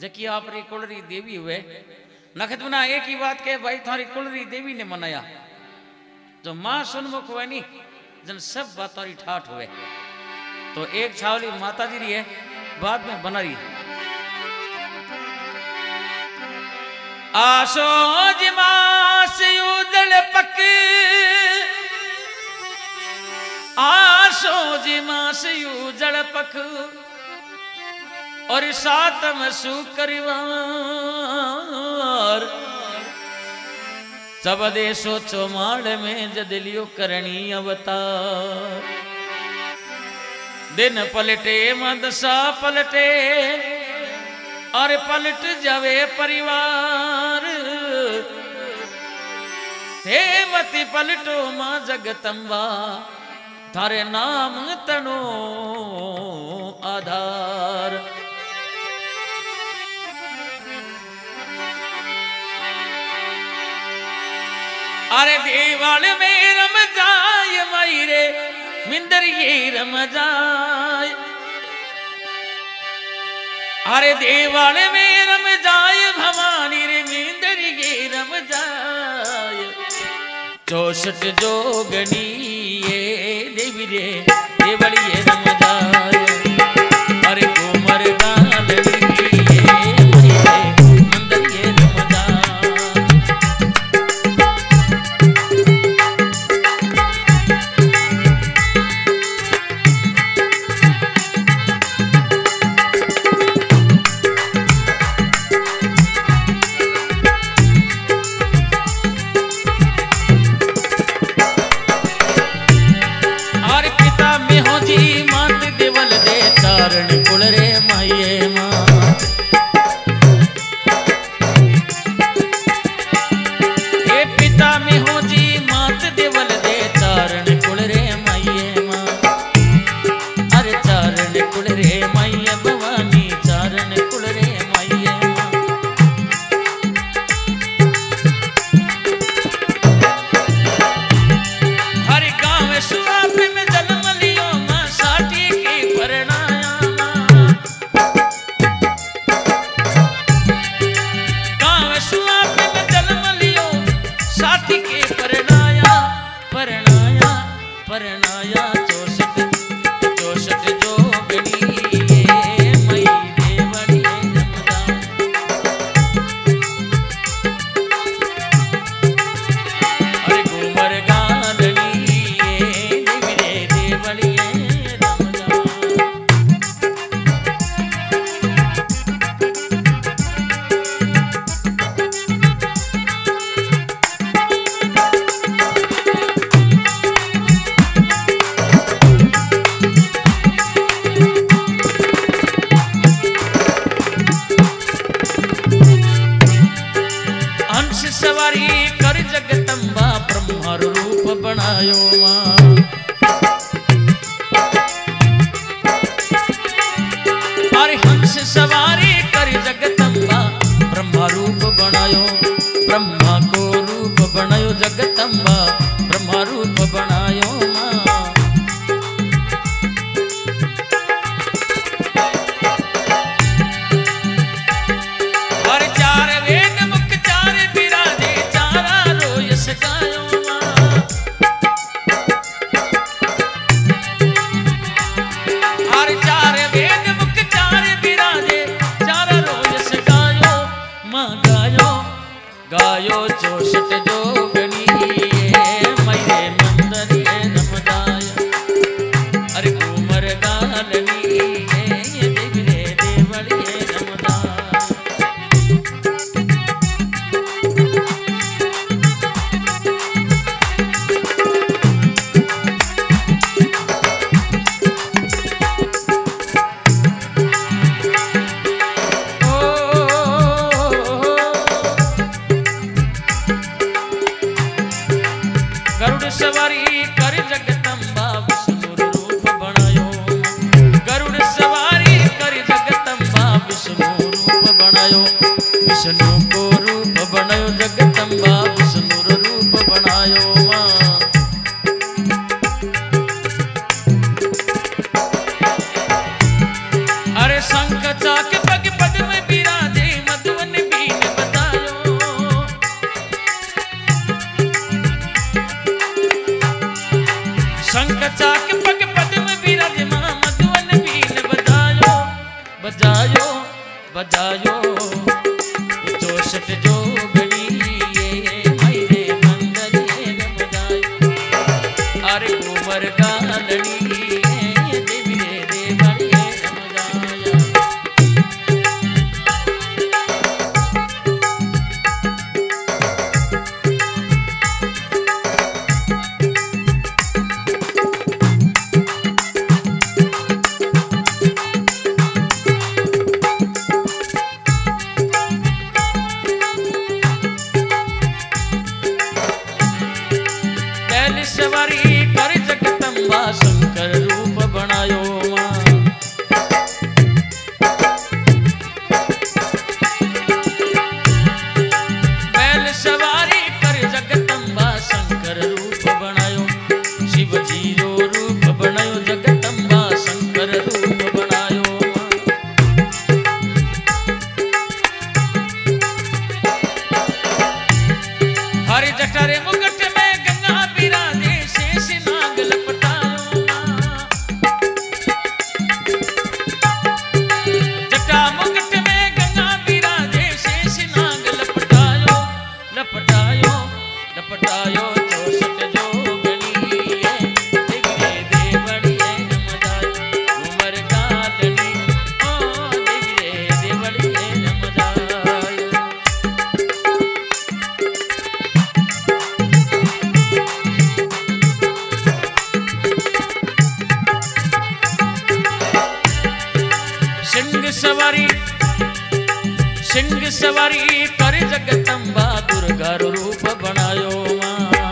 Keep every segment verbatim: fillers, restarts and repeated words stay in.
जकी आप री कुलरी देवी हुए नखत बना एक ही बात के भाई थारी कुलरी देवी ने मनाया जो मां सुनमुख हुए नी जन सब बात तारी ठाठ हुए तो एक छावली माता जी रही है बाद में बना रही आशो जिमास उदल पक आशो जिमास उजड़ पक और सातम सुकरिवार सब दे सोचो माड़ में जदलियो करनी अवतार दिन पलटे मदसा पलटे और पलट जावे परिवार हे मति पलटो मां जगतंबा थारे नाम तनो आधार अरे देवाल में रम जाय मायरे मिंदर ये रम जाय अरे देवाल में रम जाय भवानी रे मिंदर ये रम जाय चौसठ जोगनी ये देवी रे देवली ये रम जाय अरे कोमर गालनी ये मायरे मिंदर ये रम जाय शंख चाक पग पद्म विराजे बजायो बजायो चौसठ जोगनी ये मेरे मंदिर ये रम जायो अरे कुंवर गालनी ये देवी रे देवल ये रम जाया सवारी कर जगदम्बा शंकर रूप बनायो मां बैल सवारी कर जगदम्बा शंकर रूप बनायो शिव जी रो रूप बनायो जगदम्बा शंकर रूप बनायो हरि जठरे मुकुट में गंगा बिराजे शेष नाग लपटायो जटा मुकुट में गंगा बिराजे शेष नाग लपटायो लपटायो लपटायो चौसठ जोगनी है देवी रे देवड़ी है रम जायो उमर गालनी ओ देवी रे देवड़ी है रम जायो सिंह सवारी सिंह सवारी कर जगदम्बा दुर्गा रो रूप बनायो मां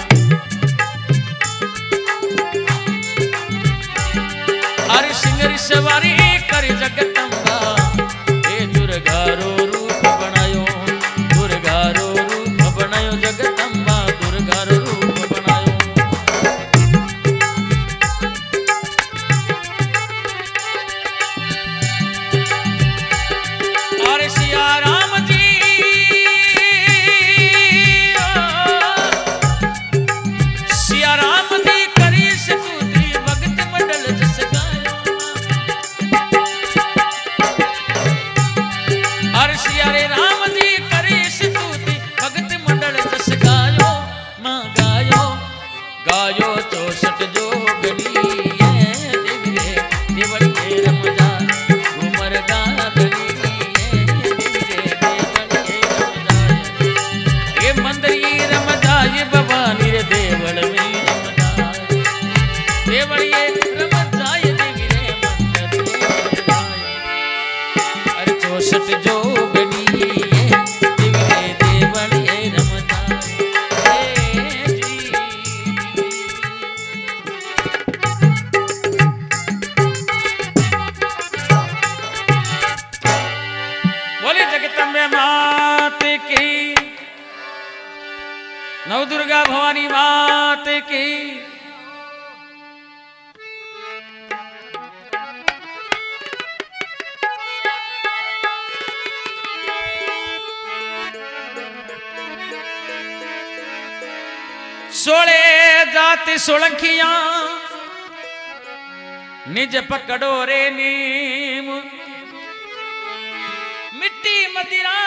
अरे सिंह सवारी कर जगदम्बा ए दुर्गा रो रूप बनायो दुर्गा रो रूप बनायो जगदम्बा दुर्गा रो रूप बनायो अरे सिया राम जी सिया राम जी करी स्तुति भगत मंडल जस गायो अरे सिया रे राम जी करी स्तुति भगत मंडल जस गायो मां गायो गायो चौसठ जोगनी है देवी रे देवल के रम जा उमर गालनी रम जाए भवानी रे देवल में रम जाए देवल ये रम जाए देवी रे मंदिर में जाए अरे चौसठ जोगनी ये देवी रे देवल ये रम जाए जी बोले जगदम्बे मात की नव दुर्गा भवानी मात की सोले जाति सोलंखिया निज पकड़ो रे नीम मिट्टी मदिरा